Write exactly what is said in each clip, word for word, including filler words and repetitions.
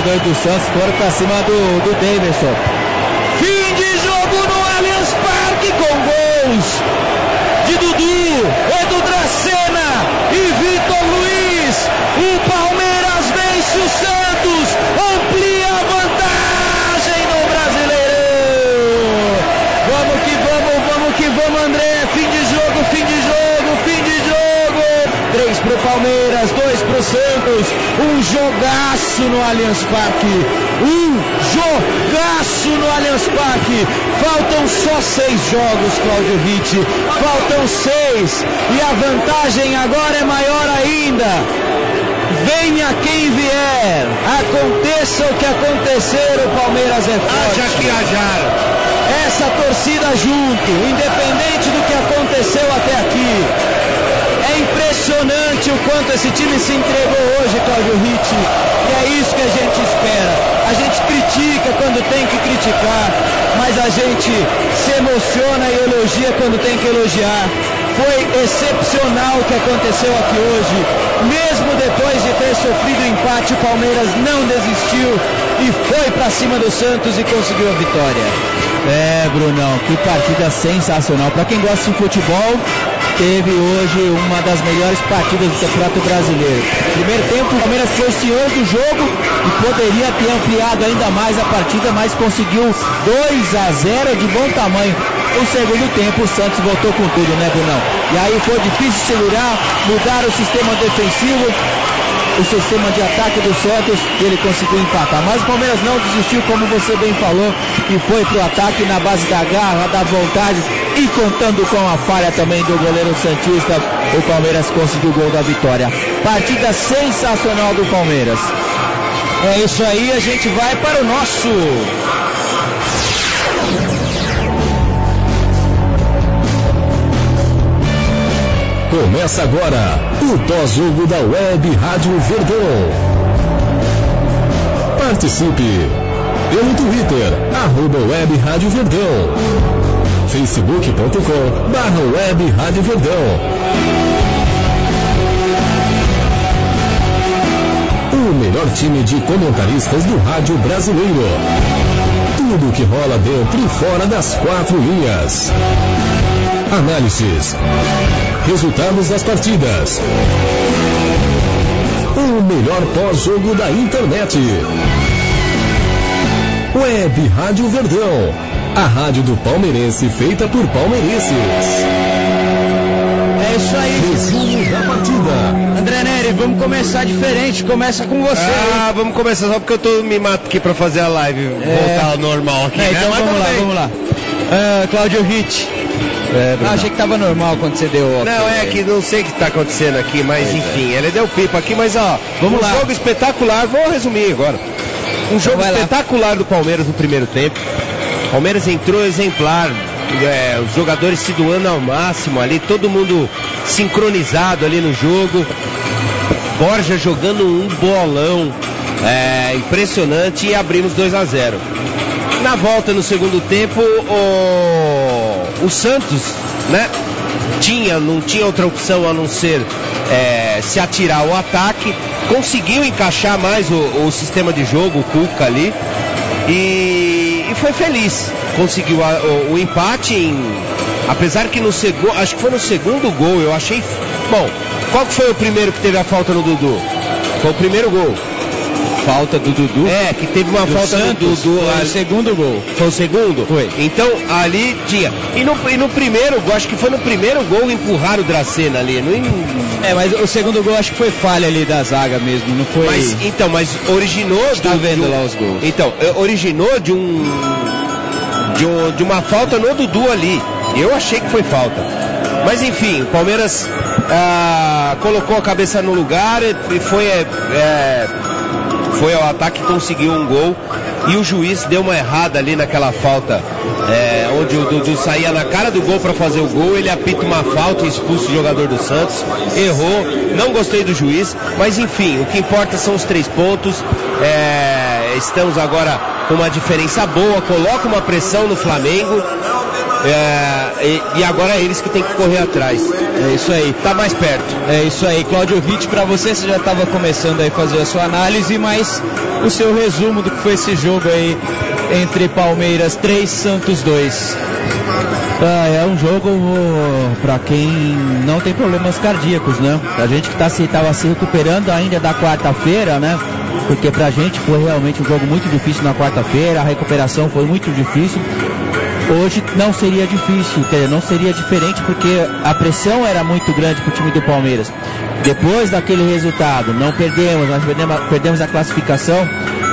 jogadores do Santos foram pra cima do, do Davidson. Fim de jogo no Allianz Parque com gols de Dudu, Edu Dracena e Vitor Luiz. O Palmeiras vence o Santos, amplia a vantagem no Brasileirão. Vamos que vamos, vamos que vamos, André. Fim de jogo, fim de jogo, fim de jogo. Três pro Palmeiras, dois pro Santos. Um jogaço no Allianz Parque. Um jogaço no Allianz Parque. Faltam só seis jogos, Cláudio Ritt. Faltam seis. E a vantagem agora é maior ainda. Venha quem vier. Aconteça o que acontecer, o Palmeiras é forte. Haja que hajar. Essa torcida junto, independente do que aconteceu até aqui. É impressionante o quanto esse time se entregou hoje, Cláudio Ritt. E é isso que a gente espera. A gente critica quando tem que criticar, mas a gente se emociona e elogia quando tem que elogiar. Foi excepcional o que aconteceu aqui hoje. Mesmo depois de ter sofrido o empate, o Palmeiras não desistiu e foi para cima do Santos e conseguiu a vitória. É, Brunão, que partida sensacional. Para quem gosta de futebol, teve hoje uma das melhores partidas do Campeonato Brasileiro. Primeiro tempo, o Palmeiras foi o senhor do jogo e poderia ter ampliado ainda mais a partida, mas conseguiu dois a zero de bom tamanho. No segundo tempo, o Santos voltou com tudo, né, Brunão? E aí foi difícil segurar, mudar o sistema defensivo, o sistema de ataque do Santos, e ele conseguiu empatar. Mas o Palmeiras não desistiu, como você bem falou, e foi pro ataque na base da garra, da vontade, e contando com a falha também do goleiro santista, o Palmeiras conseguiu o gol da vitória. Partida sensacional do Palmeiras. É isso aí, a gente vai para o nosso... Começa agora o pós-jogo da Web Rádio Verdão. Participe pelo Twitter, arroba Web Rádio Verdão, facebook ponto com barra Web Rádio Verdão. O melhor time de comentaristas do rádio brasileiro. Tudo que rola dentro e fora das quatro linhas. Análises. Resultados das partidas. O melhor pós-jogo da internet. Web Rádio Verdão, a rádio do palmeirense feita por palmeirenses. É isso aí. Resumo da partida. André Neri, vamos começar diferente. Começa com você. Ah, hein? Vamos começar só porque eu tô me mato aqui pra fazer a live é... voltar ao normal aqui. É, então né? vamos lá, bem. vamos lá. Uh, Cláudio Ritt. É, ah, achei que tava normal quando você deu o... Não, é que não sei o que tá acontecendo aqui, mas é, enfim, é. ele deu pipa aqui, mas ó, vamos um lá. jogo espetacular, vou resumir agora. Um jogo então espetacular lá. do Palmeiras no primeiro tempo. Palmeiras entrou exemplar, é, os jogadores se doando ao máximo ali, todo mundo sincronizado ali no jogo. Borja jogando um bolão, é, impressionante, e abrimos dois a zero. Na volta no segundo tempo, o, o Santos, né, tinha, não tinha outra opção a não ser é, se atirar ao ataque, conseguiu encaixar mais o, o sistema de jogo, o Cuca ali, e, e foi feliz, conseguiu a, o, o empate, em, apesar que no segundo, acho que foi no segundo gol, eu achei, bom, qual que foi o primeiro que teve a falta no Dudu? Foi o primeiro gol. Falta do Dudu? É, que teve uma do falta Santos, do Dudu. Foi o segundo gol. Foi o segundo? Foi. Então, ali tinha. E no, e no primeiro gol, acho que foi no primeiro gol empurraram o Dracena ali. Não... É, mas o segundo gol acho que foi falha ali da zaga mesmo, não foi... Mas, então, mas originou... Está do, vendo do, lá os gols. Então, originou de um... De, um, de uma falta no Dudu ali. Eu achei que foi falta. Mas enfim, o Palmeiras ah, colocou a cabeça no lugar e foi... É, foi ao ataque, conseguiu um gol, e o juiz deu uma errada ali naquela falta, é, onde o Dudu saía na cara do gol para fazer o gol, ele apita uma falta e expulsa o jogador do Santos, errou, não gostei do juiz, mas enfim, o que importa são os três pontos, é, estamos agora com uma diferença boa, coloca uma pressão no Flamengo, É, e, e agora é eles que tem que correr atrás. É isso aí. Tá mais perto. É isso aí. Cláudio Witt, para você, você já estava começando aí a fazer a sua análise, mas o seu resumo do que foi esse jogo aí entre Palmeiras três, Santos dois. Ah, é um jogo para quem não tem problemas cardíacos, né? A gente que tá se, tava se recuperando ainda da quarta-feira, né? Porque pra gente foi realmente um jogo muito difícil na quarta-feira, a recuperação foi muito difícil. Hoje não seria difícil, quer dizer, não seria diferente porque a pressão era muito grande pro time do Palmeiras. Depois daquele resultado, não perdemos, nós perdemos, perdemos a classificação,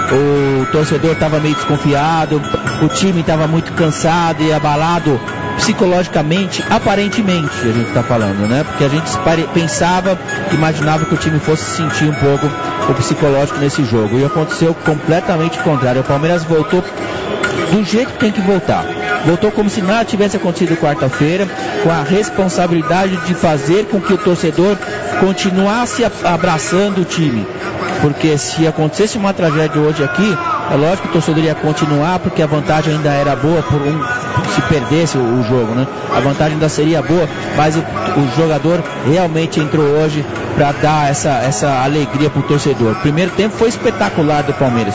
o torcedor estava meio desconfiado, o time estava muito cansado e abalado psicologicamente, aparentemente, a gente está falando, né? Porque a gente pensava, imaginava que o time fosse sentir um pouco o psicológico nesse jogo. E aconteceu completamente o contrário. O Palmeiras voltou do jeito que tem que voltar. Voltou como se nada tivesse acontecido quarta-feira, com a responsabilidade de fazer com que o torcedor continuasse abraçando o time. Porque se acontecesse uma tragédia hoje aqui, é lógico que o torcedor ia continuar, porque a vantagem ainda era boa, por um, se perdesse o, o jogo, né? A vantagem ainda seria boa, mas o, o jogador realmente entrou hoje para dar essa, essa alegria para o torcedor. O primeiro tempo foi espetacular do Palmeiras.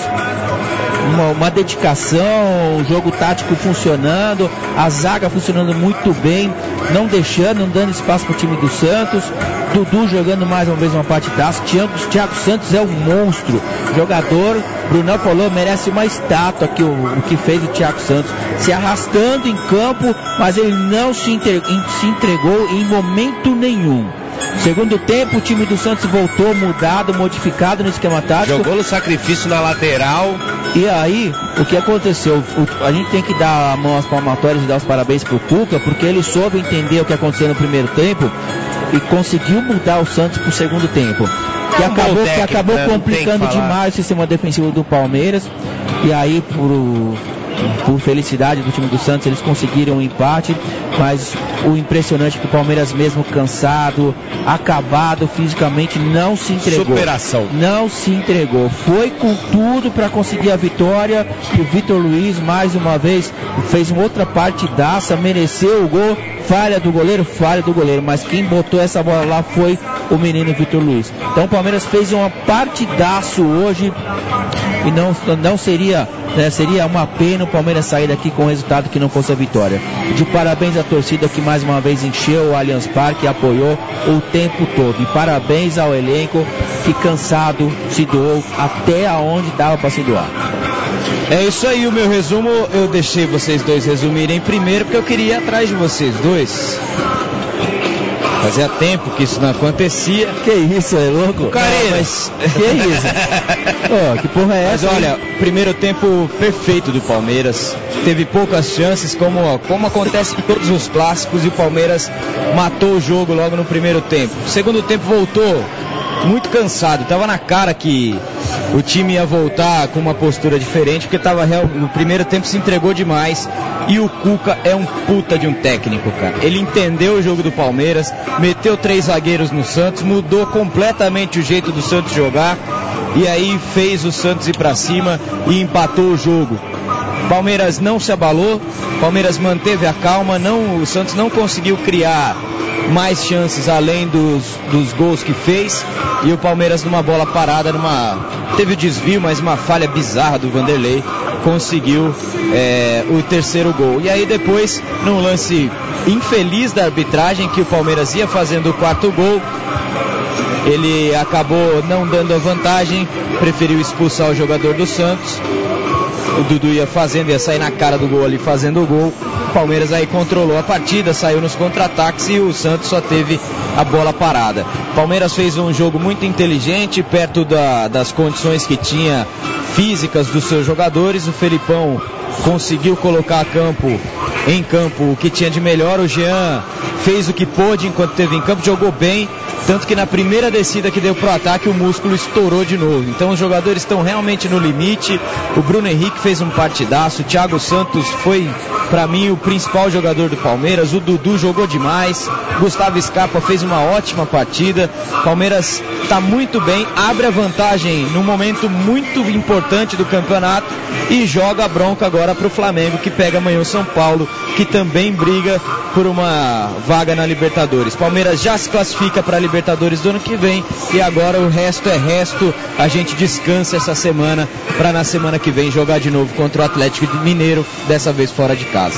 Uma, uma dedicação, o jogo tático funcionando, a zaga funcionando muito bem, não deixando, não dando espaço para o time do Santos. Dudu jogando mais uma vez uma partidaça. Thiago, Thiago Santos é um monstro, jogador. Brunão falou, merece uma estátua que o, o que fez o Thiago Santos, se arrastando em campo, mas ele não se, entre, se entregou em momento nenhum. Segundo tempo, o time do Santos voltou mudado, modificado no esquema tático. Jogou no sacrifício na lateral. E aí, o que aconteceu? O, a gente tem que dar a mão às palmatórias e dar os parabéns pro Cuca, porque ele soube entender o que aconteceu no primeiro tempo e conseguiu mudar o Santos pro segundo tempo. Que acabou, técnico, que acabou né? complicando demais o sistema defensivo do Palmeiras. E aí, por, por felicidade do time do Santos, eles conseguiram um empate. Mas o impressionante é que o Palmeiras, mesmo cansado, acabado fisicamente, não se entregou. Superação. Não se entregou. Foi com tudo para conseguir a vitória. E o Vitor Luiz, mais uma vez, fez uma outra partidaça, mereceu o gol. Falha do goleiro, falha do goleiro, mas quem botou essa bola lá foi o menino Vitor Luiz. Então o Palmeiras fez uma partidaço hoje e não, não seria, né, seria uma pena o Palmeiras sair daqui com um resultado que não fosse a vitória. De parabéns à torcida que mais uma vez encheu o Allianz Parque e apoiou o tempo todo. E parabéns ao elenco que cansado se doou até aonde dava para se doar. É isso aí, o meu resumo, eu deixei vocês dois resumirem primeiro, porque eu queria ir atrás de vocês dois. Fazia tempo que isso não acontecia. Que isso, é louco? Careira. Mas... Que isso? Oh, que porra é essa? Mas olha, primeiro tempo perfeito do Palmeiras. Teve poucas chances, como, como acontece em todos os clássicos, e o Palmeiras matou o jogo logo no primeiro tempo. O segundo tempo voltou muito cansado, tava na cara que o time ia voltar com uma postura diferente, porque tava real, no primeiro tempo se entregou demais. E o Cuca é um puta de um técnico, cara. Ele entendeu o jogo do Palmeiras, meteu três zagueiros no Santos, mudou completamente o jeito do Santos jogar, e aí fez o Santos ir pra cima e empatou o jogo. Palmeiras não se abalou, Palmeiras manteve a calma, não, o Santos não conseguiu criar mais chances além dos, dos gols que fez, e o Palmeiras numa bola parada, numa, teve o desvio, mas uma falha bizarra do Vanderlei, conseguiu é, o terceiro gol. E aí depois, num lance infeliz da arbitragem, que o Palmeiras ia fazendo o quarto gol, ele acabou não dando a vantagem, preferiu expulsar o jogador do Santos. O Dudu ia fazendo, ia sair na cara do gol ali fazendo o gol. O Palmeiras aí controlou a partida, saiu nos contra-ataques e o Santos só teve a bola parada. O Palmeiras fez um jogo muito inteligente, perto da, das condições que tinha físicas dos seus jogadores. O Felipão conseguiu colocar a campo, em campo o que tinha de melhor. O Jean fez o que pôde enquanto esteve em campo, jogou bem, tanto que na primeira descida que deu pro ataque o músculo estourou de novo. Então os jogadores estão realmente no limite. O Bruno Henrique fez um partidaço, o Thiago Santos foi para mim o principal jogador do Palmeiras. O Dudu jogou demais, Gustavo Scarpa fez uma ótima partida. Palmeiras está muito bem, abre a vantagem num momento muito importante do campeonato e joga a bronca agora para o Flamengo, que pega amanhã o São Paulo, que também briga por uma vaga na Libertadores. Palmeiras já se classifica para a Libertadores do ano que vem e agora o resto é resto. A gente descansa essa semana para na semana que vem jogar de novo contra o Atlético Mineiro, dessa vez fora de casa.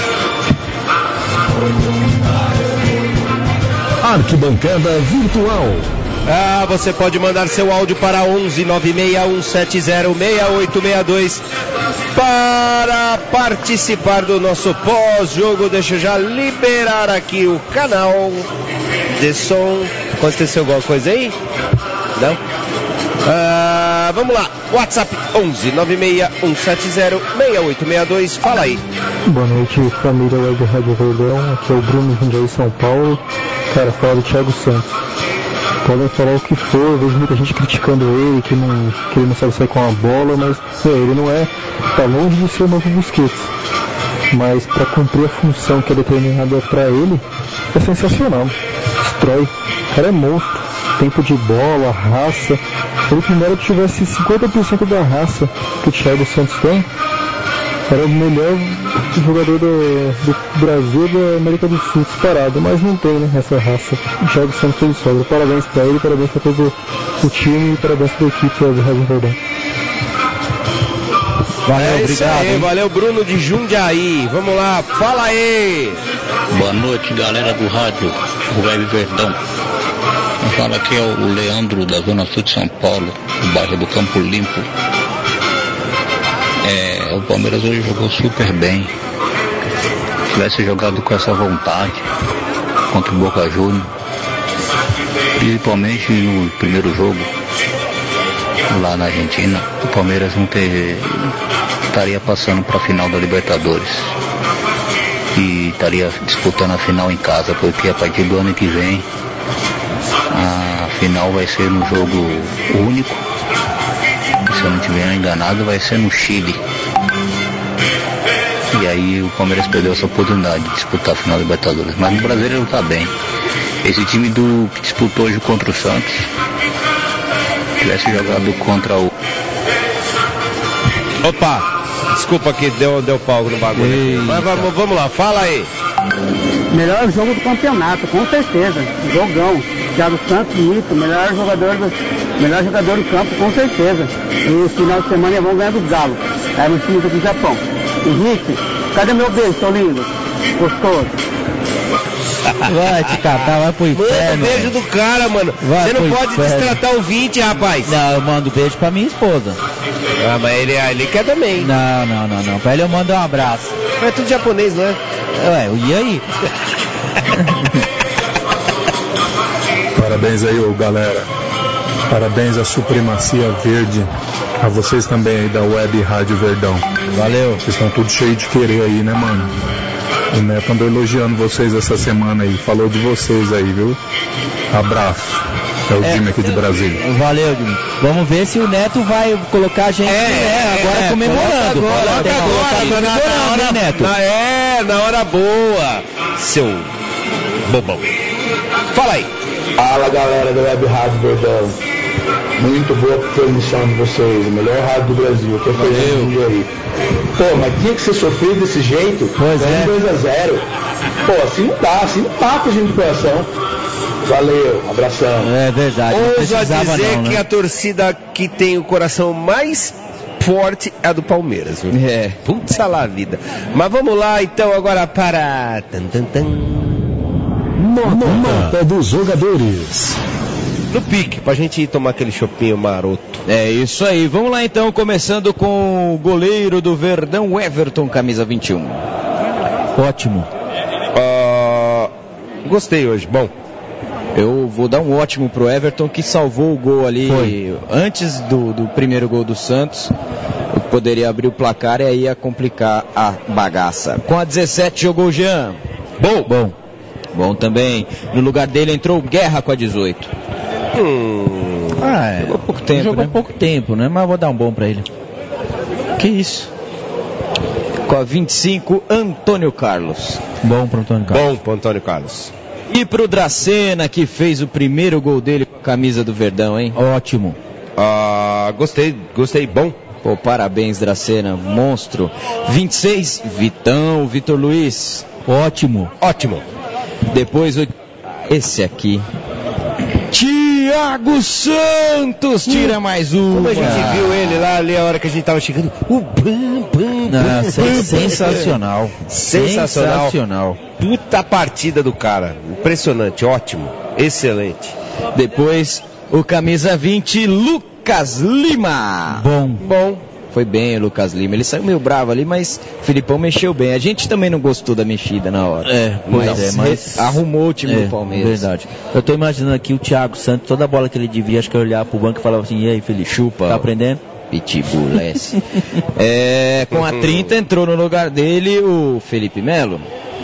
Arquibancada Virtual. Ah, você pode mandar seu áudio para onze nove seis um sete zero seis oito seis dois para participar do nosso pós-jogo. Deixa eu já liberar aqui o canal de som. Aconteceu alguma coisa aí? Não? Ah, vamos lá, WhatsApp onze nove seis um sete zero seis oito seis dois, fala aí. Boa noite, família Web Rádio Verdão, aqui é o Bruno Jundiaí, São Paulo. Cara, fala do Thiago Santos. Podem falar o que for, eu vejo muita gente criticando ele, que, não, que ele não sabe sair com a bola, mas é, ele não é, tá longe de ser o novo Busquets. Mas para cumprir a função que é determinada para ele, é sensacional. Destrói. O cara é monstro. Tempo de bola, raça. Ele primeiro que tivesse cinquenta por cento da raça que o Thiago Santos tem, era o melhor jogador do, do Brasil e da América do Sul disparado, mas não tem, né, essa raça. O Thiago Santos tem sobra. Parabéns para ele, parabéns para todo o time e parabéns para a equipe do Rádio Verdão. Valeu, é obrigado. Aí, valeu, Bruno de Jundiaí. Vamos lá, fala aí. Boa noite, galera do rádio Web Verdão. Fala aqui é o Leandro da Zona Sul de São Paulo, do bairro do Campo Limpo. É, o Palmeiras hoje jogou super bem. Se tivesse jogado com essa vontade contra o Boca Juniors, principalmente no primeiro jogo lá na Argentina, o Palmeiras não ter, estaria passando para a final da Libertadores e estaria disputando a final em casa, porque a partir do ano que vem a final vai ser no jogo único, se eu não estiver enganado vai ser no Chile. E aí o Palmeiras perdeu essa oportunidade de disputar a final da Libertadores. Mas no Brasil ele está bem. Esse time do que disputou hoje contra o Santos, tivesse jogado contra o... Opa, desculpa que deu, deu pau no bagulho. Mas vamos, vamos lá, fala aí. Melhor jogo do campeonato, com certeza. Jogão. Thiago Santos, muito. Melhor jogador do, melhor jogador do campo, com certeza. E no final de semana vão ganhar do Galo. Aí no time do Japão. Henrique, cadê meu beijo, seu lindo? Gostoso. Vai te catar, vai pro inferno. Manda beijo do cara, mano. Você não pode inferno. Destratar o vinte, rapaz. Não, eu mando beijo pra minha esposa. Ah, mas ele, ele quer também. Não, não, não, não. Pra ele eu mando um abraço. Mas é tudo japonês, não é? Ué, e aí? Parabéns aí, ô, galera. Parabéns à Supremacia Verde. A vocês também aí da Web Rádio Verdão. Valeu. Vocês estão tudo cheio de querer aí, né, mano? O Neto andou elogiando vocês essa semana aí. Falou de vocês aí, viu? Abraço. É o é, Jimmy aqui de Brasília. Valeu, Jimmy. Vamos ver se o Neto vai colocar a gente é, né, agora é, comemorando. Agora, tem que colocar agora, na, na hora, né, Neto? Na, é, na hora boa, seu bobão. Fala aí. Fala, galera do Web Rádio Verdão. Muito boa transmissão de vocês, o melhor rádio do Brasil, que é feliz aí. Pô, mas tinha que ser sofrido desse jeito, pois é. dois a zero. Pô, assim não dá, assim não mata a gente do coração. Valeu, abração. É verdade. Ouso a dizer não, né? Que a torcida que tem o coração mais forte é a do Palmeiras, viu? É. Putz lá a vida. Mas vamos lá então agora para... Tan, tan, tan. Nota, Nota dos jogadores. No pique, pra gente ir tomar aquele chopinho maroto. É isso aí, vamos lá então, começando com o goleiro do Verdão, Everton, camisa vinte e um. Ótimo. Uh, gostei hoje, bom. Eu vou dar um ótimo pro Everton, que salvou o gol ali. Foi. Antes do, do primeiro gol do Santos. Poderia abrir o placar e aí ia complicar a bagaça. Com a dezessete jogou o Jean. Bom. Bom. Bom também. No lugar dele entrou o Guerra com a dezoito. Hum. Ah, é. Jogou pouco tempo, Jogou né? pouco tempo, né? Mas eu vou dar um bom pra ele. Que isso? Com a vinte e cinco, Antônio Carlos. Bom pro Antônio Carlos. Bom pro Antônio Carlos. E pro Dracena, que fez o primeiro gol dele com a camisa do Verdão, hein? Ótimo. Ah, gostei, gostei, bom. Pô, parabéns, Dracena, monstro. vinte e seis, Vitão, Vitor Luiz. Ótimo. Ótimo. Depois, o... esse aqui. Thiago Santos tira mais um. Como a gente viu ele lá ali a hora que a gente tava chegando. O bam, bam, Ah, bam, sen- bam, sensacional. Sensacional. Sensacional. Puta partida do cara. Impressionante, ótimo. Excelente. Depois, o camisa vinte, Lucas Lima. Bom. Bom. Foi bem o Lucas Lima. Ele saiu meio bravo ali, mas o Filipão mexeu bem. A gente também não gostou da mexida na hora. É, mas, é, mas... arrumou o time é, do Palmeiras. Verdade. Eu tô imaginando aqui o Thiago Santos, toda a bola que ele devia, acho que olhar pro banco e falava assim, e aí, Felipe, chupa. Tá aprendendo? Pitbullesse. é, com a trinta entrou no lugar dele o Felipe Melo.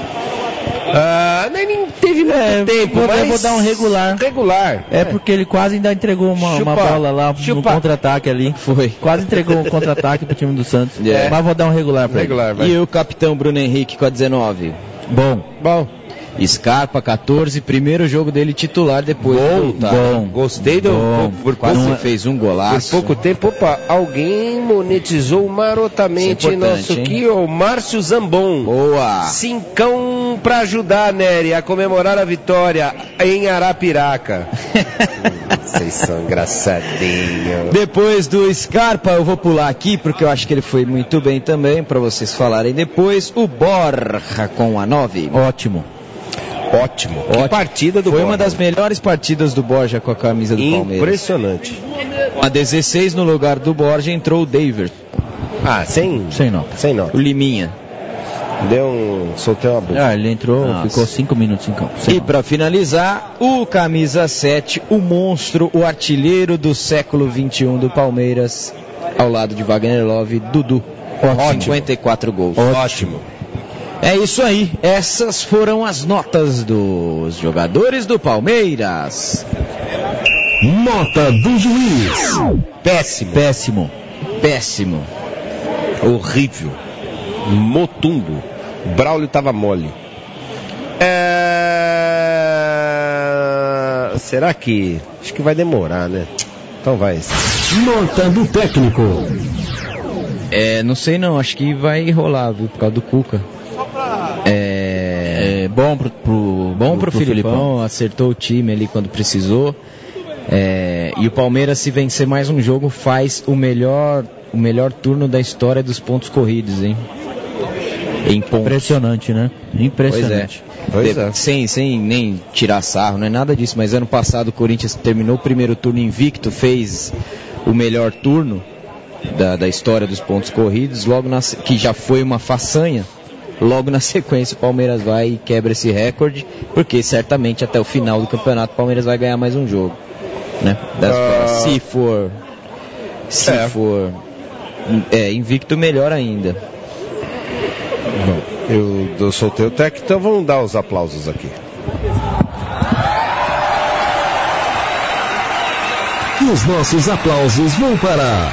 Ah, nem teve muito É, tempo, vou- mas... eu vou dar um regular. Regular. É porque ele quase ainda entregou uma, uma Chupa. bola lá no Chupa. contra-ataque ali. Foi. Quase entregou um contra-ataque pro time do Santos. É. Mas vou dar um regular pra Regular, vai. E o capitão Bruno Henrique com a dezenove. ele. Bom. Bom. Scarpa, catorze, primeiro jogo dele titular depois de Bom, voltar. bom. Gostei do... Bom. Por, Quase pouco, fez um por golaço. pouco tempo, opa, alguém monetizou marotamente Isso é importante, nosso hein? aqui, o Márcio Zambon. Boa. Cincão pra ajudar, Nery, a comemorar a vitória em Arapiraca. Vocês são engraçadinhos. Depois do Scarpa, eu vou pular aqui, porque eu acho que ele foi muito bem também, para vocês falarem depois. O Borja com a nove. Ótimo. Ótimo. Que Ótimo. partida do Foi Borja. uma das melhores partidas do Borja com a camisa do Palmeiras. Impressionante. A dezesseis, no lugar do Borja, entrou o David, Ah, sem... Sem nota. Sem nota. o Liminha. Deu um... Soltei uma boca. Ah, ele entrou, Nossa. ficou cinco minutos em campo. Sem E nota. para finalizar, o camisa sete, o monstro, o artilheiro do século vinte e um do Palmeiras, ao lado de Wagner Love, Dudu. Ótimo. cinquenta e quatro gols. Ótimo. É isso aí, essas foram as notas dos jogadores do Palmeiras. Nota do juiz. Péssimo. Péssimo. Péssimo. Horrível. Motumbo. Braulio tava mole. É... Será que... Acho que vai demorar, né? Então vai. Nota do técnico. É, não sei não, acho que vai rolar, viu, por causa do Cuca. É, É bom pro, pro, bom pro, pro Filipão, acertou o time ali quando precisou. É, e o Palmeiras, se vencer mais um jogo, faz o melhor, o melhor turno da história dos pontos corridos, hein? Em pontos. Impressionante, né? Impressionante. Pois De- é. Sem, sem nem tirar sarro, não é nada disso, mas ano passado o Corinthians terminou o primeiro turno invicto, fez o melhor turno da, da história dos pontos corridos, logo na, se- que já foi uma façanha. Logo na sequência o Palmeiras vai e quebra esse recorde, porque certamente até o final do campeonato o Palmeiras vai ganhar mais um jogo, né? Das- Ah. Se for, se É. for é, invicto, melhor ainda. Bom, eu, eu soltei o técnico, então vamos dar os aplausos aqui. E os nossos aplausos vão para...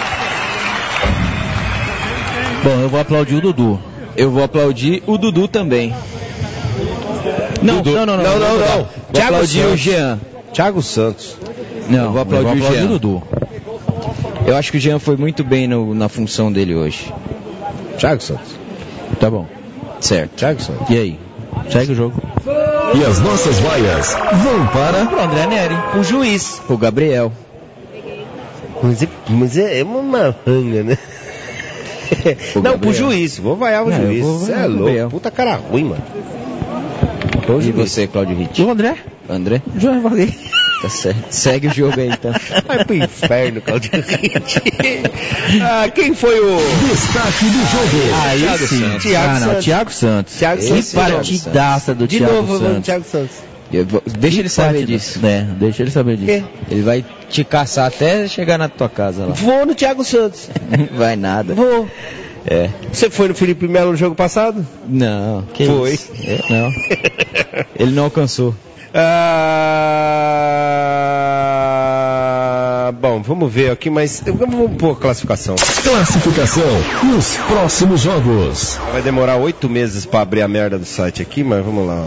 Bom, eu vou aplaudir o Dudu. Eu vou aplaudir o Dudu também. Não, Dudu. não, não, não. Não, não, vou não. Vou Thiago aplaudir o Santos. Jean. Thiago Santos. Não, eu vou aplaudir, eu vou aplaudir o o Jean. Dudu. Eu acho que o Jean foi muito bem no- na função dele hoje. Thiago Santos. Tá bom. Certo. Thiago Santos. E aí? Segue o jogo. E as nossas vaias vão para... Pro André Neri. O juiz. O Gabriel. Mas é, mas é uma marranga, né? O Não, Gabriel. pro juiz. Vou vaiar o Não, eu juiz. vou Você vaiar é o louco. Gabriel. Puta cara ruim, mano. Pro E juiz. você, Claudio Ritt? O André? André? Já falei. Tá certo. Segue o jogo aí, então. Vai pro inferno, Claudio Ritt. Ah, quem foi o... Destaque do jogo. Aí Thiago sim. Santos. Thiago ah, não, Santos. Thiago Santos. Thiago Que Santos. partidaça do De Thiago novo, mano, Santos. Thiago Santos. Eu vou- deixa ele saber disso. É, deixa ele saber disso. Quê? Ele vai te caçar até chegar na tua casa lá. Vou no Thiago Santos. Não vai nada. Vou. É. Você foi no Felipe Melo no jogo passado? Não. Que Foi. isso? É, não. Ele não alcançou. Ah... Ah, bom, vamos ver aqui, mas vamos pôr a classificação. Classificação nos próximos jogos. Vai demorar oito meses pra abrir a merda do site aqui, mas vamos lá.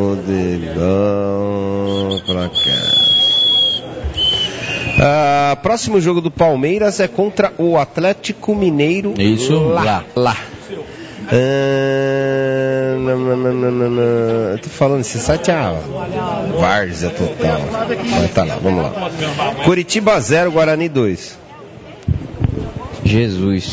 Rodegão pra cá. Ah, próximo jogo do Palmeiras é contra o Atlético Mineiro. Isso, lá. lá. lá. Ah, não, não, não, não, não, não. Eu tô falando, esse site é a várzea total. Mas tá lá, vamos lá. Curitiba zero, Guarani dois. Jesus.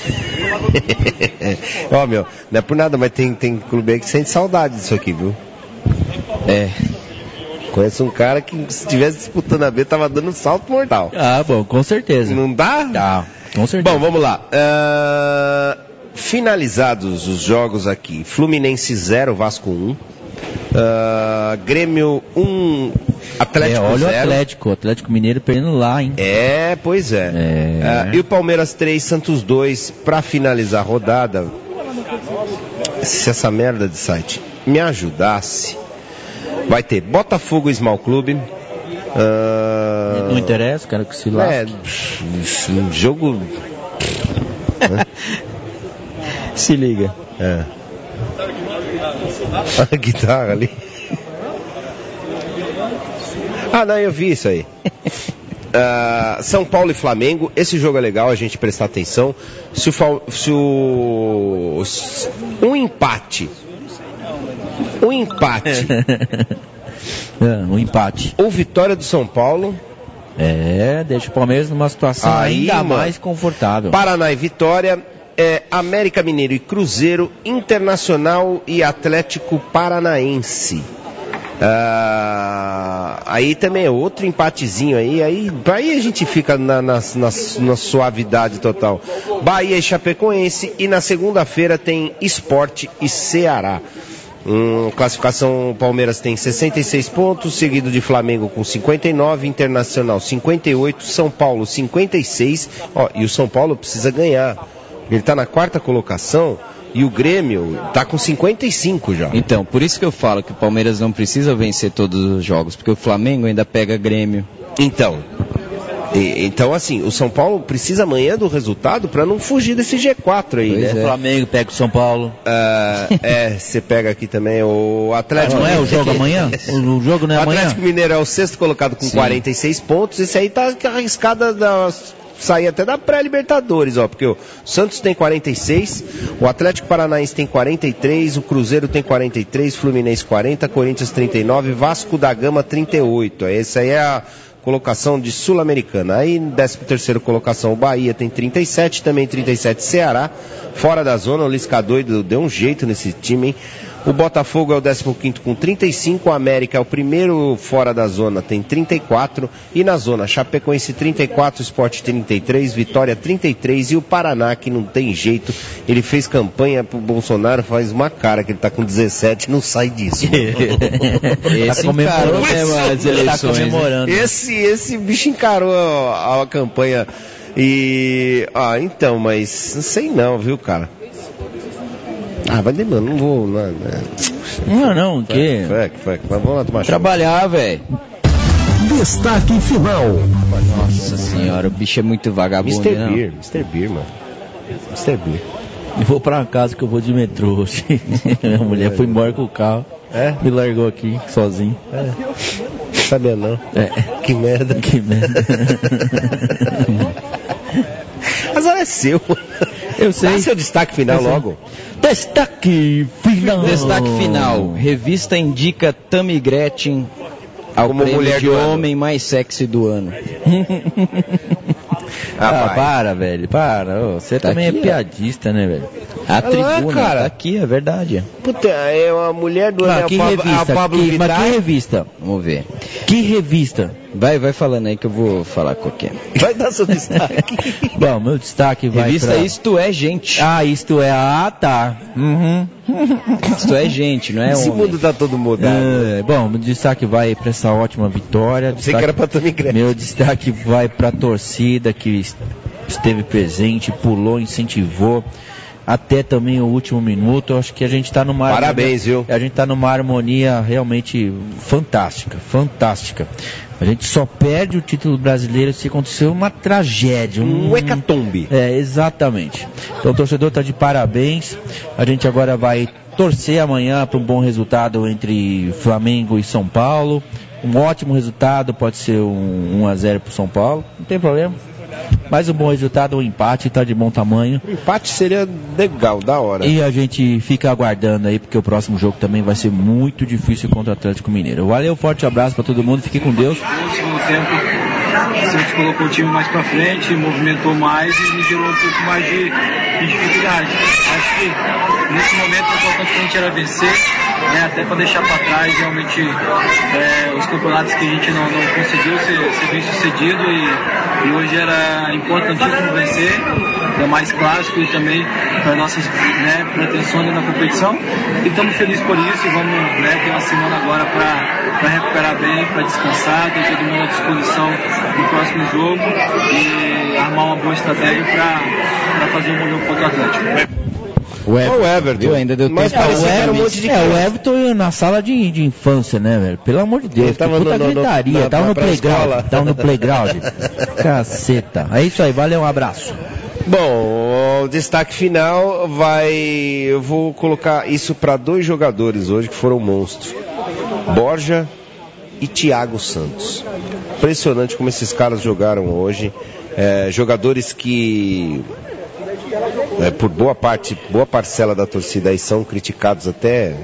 Ó, meu, não é por nada, mas tem, tem clube aí que sente saudade disso aqui, viu? É. Conheço um cara que, se estivesse disputando a B, tava dando um salto mortal. Ah, bom, com certeza. Não dá? Dá, com certeza. Bom, vamos lá. Uh, finalizados os jogos aqui. Fluminense zero, Vasco um. Uh, Grêmio um, Atlético é, olha zero. o Atlético, o Atlético Mineiro perdendo lá, hein? É, pois é. é. Uh, e o Palmeiras três, Santos dois, pra finalizar a rodada. Se essa merda de site me ajudasse, vai ter Botafogo e Small Clube. Uh... Não interessa, cara, que se lasque. É, um jogo... Se liga. É. A guitarra ali. Ah, não, eu vi isso aí. Uh, São Paulo e Flamengo. Esse jogo é legal, a gente prestar atenção. Se o, se o um empate um empate é, um empate ou vitória do São Paulo, é, deixa o Palmeiras numa situação aí, ainda mano, mais confortável. Paraná e Vitória, é, América Mineiro e Cruzeiro, Internacional e Atlético Paranaense. Ah, aí também é outro empatezinho aí, aí, aí a gente fica na, na, na, na suavidade total. Bahia e Chapecoense, e na segunda-feira tem Sport e Ceará. Hum, classificação: Palmeiras tem sessenta e seis pontos, seguido de Flamengo com cinquenta e nove, Internacional cinquenta e oito, São Paulo cinquenta e seis. Ó, e o São Paulo precisa ganhar, ele está na quarta colocação. E o Grêmio tá com cinquenta e cinco já. Então, por isso que eu falo que o Palmeiras não precisa vencer todos os jogos, porque o Flamengo ainda pega Grêmio. Então, e, então assim, o São Paulo precisa amanhã do resultado para não fugir desse G quatro aí, pois né? É. O Flamengo pega o São Paulo. Uh, é, você pega aqui também o Atlético. Ah, não é o jogo amanhã? O jogo não é amanhã? O Atlético Mineiro é o sexto colocado com Sim. quarenta e seis pontos. Esse aí tá arriscada das... sair até da pré-Libertadores, ó, porque o Santos tem quarenta e seis, o Atlético Paranaense tem quarenta e três, o Cruzeiro tem quarenta e três, Fluminense quarenta, Corinthians trinta e nove, Vasco da Gama trinta e oito. Essa aí é a colocação de Sul-Americana. Aí, décima terceira colocação, o Bahia tem trinta e sete, também trinta e sete Ceará, fora da zona. O Lisca doido deu um jeito nesse time, hein? O Botafogo é o décimo quinto com trinta e cinco, o América é o primeiro fora da zona, tem trinta e quatro, e na zona Chapecoense trinta e quatro, Sport trinta e três, Vitória trinta e três, e o Paraná, que não tem jeito, ele fez campanha pro Bolsonaro, faz uma cara que ele tá com dezessete, não sai disso. Esse tá comemorando mesmo as eleições. Tá comemorando. Esse, esse bicho encarou a, a campanha e... Ah, então, mas não sei não, viu, cara? Ah, vai de mano, não vou. Não, não, não o quê? Foi, foi, foi. Vamos lá tomar trabalhar, velho. Destaque final. Nossa senhora, o bicho é muito vagabundo. mister Beer, mister Beer, mano. mister Beer. Eu vou pra casa que eu vou de metrô hoje. Minha mulher foi embora com o carro. É? Me largou aqui, sozinho. É. Não sabia não. É. Que merda. Que merda. Mas ela é seu. Eu sei. Dá seu destaque final logo. Destaque final. Destaque final. Revista indica Tammy Gretchen ao como prêmio mulher de homem mais sexy do ano. Ah, ah para, velho, para. Oh, você tá também aqui, é piadista, ó. Né, velho? A ah, tribuna, cara. Tá aqui, é verdade. Puta, é uma mulher do ano, é que revista? Pablo que, mas que revista? Vamos ver. Que revista? Vai, vai falando aí que eu vou falar qual que é. Vai dar seu destaque. Bom, meu destaque vai Revista pra... Isto é Gente. Ah, Isto é... Ah, tá. Uhum. Isto é Gente, não é Esse homem. mundo tá todo mudado. É, bom, meu destaque vai pra essa ótima vitória. Destaque... Você que era pra Tammy Gretchen. Meu destaque vai pra torcida que esteve presente, pulou, incentivou. até também o último minuto. Eu acho que a gente está numa Parabéns, harmonia, viu? A gente está numa harmonia realmente fantástica, fantástica. A gente só perde o título brasileiro se acontecer uma tragédia. Um, um hecatombe. É, exatamente. Então o torcedor está de parabéns. A gente agora vai torcer amanhã para um bom resultado entre Flamengo e São Paulo. Um ótimo resultado, pode ser um um a zero para o São Paulo, não tem problema. Mas um bom resultado, um empate, está de bom tamanho. O empate seria legal, da hora. E a gente fica aguardando aí, porque o próximo jogo também vai ser muito difícil contra o Atlético Mineiro. Valeu, forte abraço para todo mundo, fique com Deus. No segundo tempo, a gente colocou o time mais para frente, movimentou mais e me gerou um pouco mais de, de dificuldade. Acho que nesse momento o importante que a gente era vencer, né, até para deixar para trás realmente é, os campeonatos que a gente não, não conseguiu ser, ser bem sucedido e, e hoje era importantíssimo vencer, é mais clássico e também para nossas, né, pretensões na competição. E estamos felizes por isso e vamos, né, ter uma semana agora para recuperar bem, para descansar, ter todo mundo à disposição no próximo jogo e armar uma boa estratégia para fazer um bom jogo contra o Atlético. O Everton, o Everton. Viu? Ainda deu Mas tempo. parecia o que era um Everton, monte de é, o criança. Everton na sala de, de infância, né, velho? Pelo amor de Deus, Ele tava que puta no- no- gritaria, na- tava na no playground, pré-escola. tava no playground. Caceta. É isso aí, valeu, um abraço. Bom, o destaque final vai... Eu vou colocar isso para dois jogadores hoje que foram monstros. Borja e Thiago Santos. Impressionante como esses caras jogaram hoje. É, jogadores que... É, por boa parte, boa parcela da torcida aí são criticados até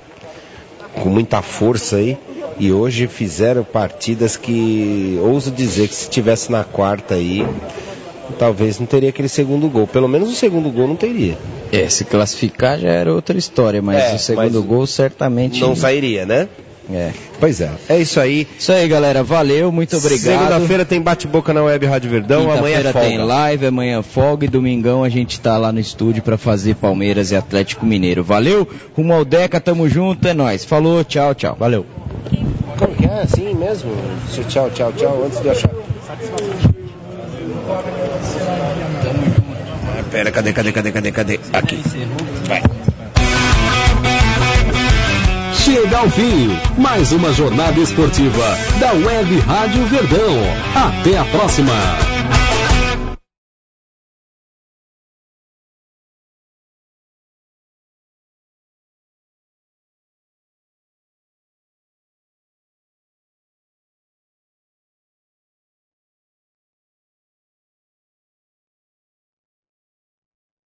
com muita força aí, e hoje fizeram partidas que ouso dizer que se tivesse na quarta aí, talvez não teria aquele segundo gol, pelo menos o segundo gol não teria. É, se classificar já era outra história, mas É, o segundo mas gol certamente não sairia, né? É. Pois é, é isso aí. Isso aí, galera, valeu, muito obrigado. Segunda-feira tem bate-boca na Web Rádio Verdão, amanhã é folga. Tem live, amanhã folga e domingão a gente tá lá no estúdio pra fazer Palmeiras e Atlético Mineiro. Valeu, rumo ao Deca, tamo junto, é nóis. Falou, tchau, tchau. Valeu. Como que é assim mesmo? Tchau, tchau, tchau, antes de eu achar. Pera, cadê, cadê, cadê, cadê, cadê? Aqui. Vai. Chega ao fim, mais uma jornada esportiva da Web Rádio Verdão. Até a próxima.